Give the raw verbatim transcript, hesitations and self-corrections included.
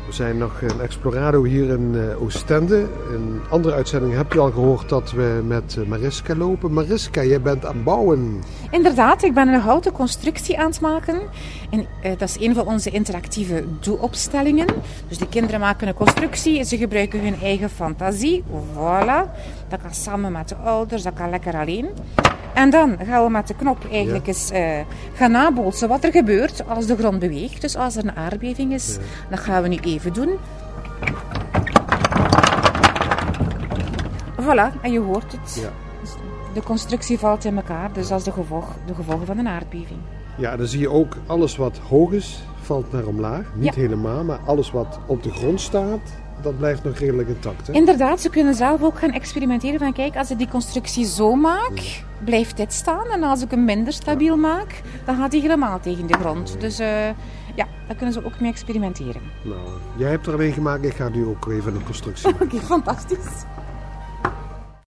We zijn nog in Explorado hier in uh, Oostende. In een andere uitzending heb je al gehoord dat we met uh, Mariska lopen. Mariska, jij bent aan het bouwen. Inderdaad, ik ben een houten constructie aan het maken. En, uh, dat is een van onze interactieve doe-opstellingen. Dus de kinderen maken een constructie, ze gebruiken hun eigen fantasie. Voilà. Dat kan samen met de ouders, dat kan lekker alleen. En dan gaan we met de knop eigenlijk ja. eens uh, gaan nabootsen wat er gebeurt als de grond beweegt. Dus als er een aardbeving is, ja. dat gaan we nu even doen. Voilà, en je hoort het. Ja. Dus de constructie valt in elkaar, dus dat is de, gevolg, de gevolgen van een aardbeving. Ja, dan zie je ook alles wat hoog is, valt naar omlaag. Niet ja. helemaal, maar alles wat op de grond staat, dat blijft nog redelijk intact. Hè? Inderdaad, ze kunnen zelf ook gaan experimenteren van kijk, als ik die constructie zo maak, ja. blijft dit staan. En als ik hem minder stabiel ja. maak, dan gaat hij helemaal tegen de grond. Ja. Dus uh, ja, daar kunnen ze ook mee experimenteren. Nou, jij hebt er alleen gemaakt, ik ga nu ook even een constructie maken. Oké, okay, fantastisch.